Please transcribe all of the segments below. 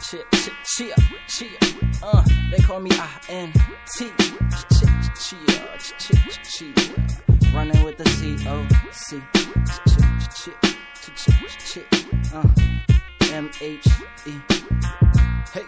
Chia. They call me INT. Chia. Running with the COC. MHE. Hey.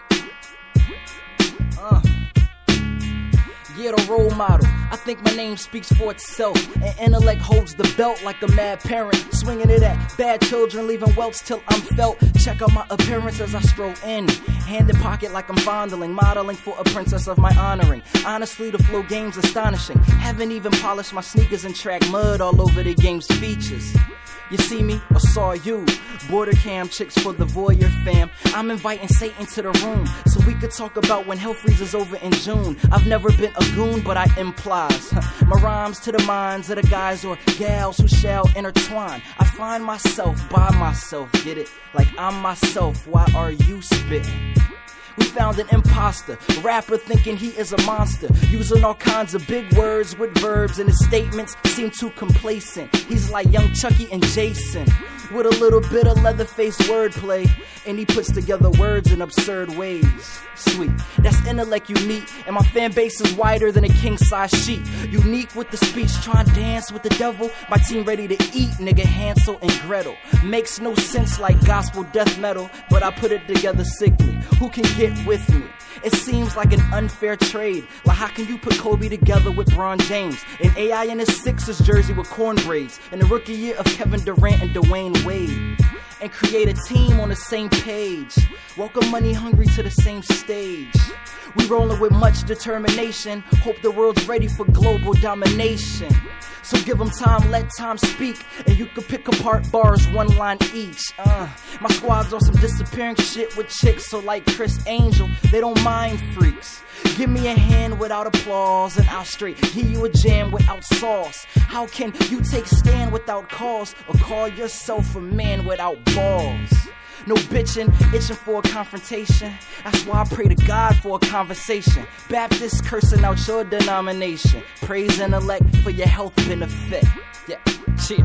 Yeah, the role model. I think my name speaks for itself. And intellect holds the belt like a mad parent, swinging it at bad children, leaving welts till I'm felt. Check out my appearance as I stroll in, hand in pocket like I'm fondling, modeling for a princess of my honoring. Honestly, the flow game's astonishing. Haven't even polished my sneakers and track mud all over the game's features. You see me or saw you? Border cam chicks for the voyeur fam. I'm inviting Satan to the room so we could talk about when hell freezes over in June. I've never been a goon, but I implies my rhymes to the minds of the guys or gals who shall intertwine. I find myself by myself, get it? Like I'm myself, why are you spitting? We found an imposter, rapper thinking he is a monster, using all kinds of big words with verbs, and his statements seem too complacent. He's like young Chucky and Jason, with a little bit of Leatherface wordplay, and he puts together words in absurd ways. Sweet, that's intellect you meet, and my fan base is wider than a king-size sheet. Unique with the speech, trying to dance with the devil. My team ready to eat, nigga, Hansel and Gretel. Makes no sense like gospel death metal, but I put it together sickly. Who can get with me? It seems like an unfair trade. Like how can you put Kobe together with Bron James, and AI in his Sixers jersey with corn braids, and the rookie year of Kevin Durant and Dwayne Wade, and create a team on the same page? Welcome money hungry to the same stage. We rolling with much determination. Hope the world's ready for global domination. So give them time, let time speak, and you can pick apart bars one line each. My squad's on some disappearing shit with chicks, so like Chris Angel, they don't mind freaks. Give me a hand without applause, and I'll straight give you a jam without sauce. How can you take stand without cause, or call yourself a man without balls? No bitching, itching for a confrontation. That's why I pray to God for a conversation. Baptist cursing out your denomination. Praise intellect for your health benefit. Yeah, cheer.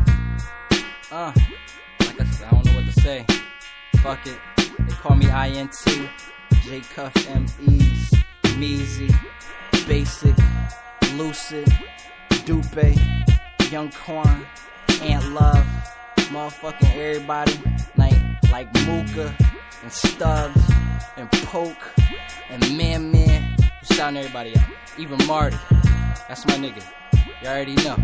Like I said, I don't know what to say. Fuck it. They call me INT. J Cuff MEs. Measy. Basic. Lucid. Dupe. Young Corn. Ant Love. Motherfucking everybody. Like Mooka and Stubbs and Poke and Man. I'm shouting everybody out. Even Marty. That's my nigga. You already know.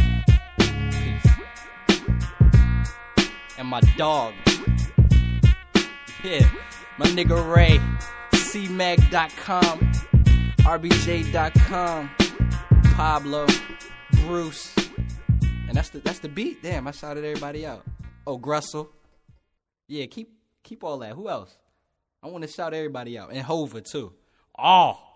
Peace. And my dog. Yeah. My nigga Ray. CMag.com. RBJ.com. Pablo. Bruce. And that's the beat. Damn, I shouted everybody out. Oh, Grussel. Yeah, keep all that. Who else? I want to shout everybody out. And Hova, too. Oh.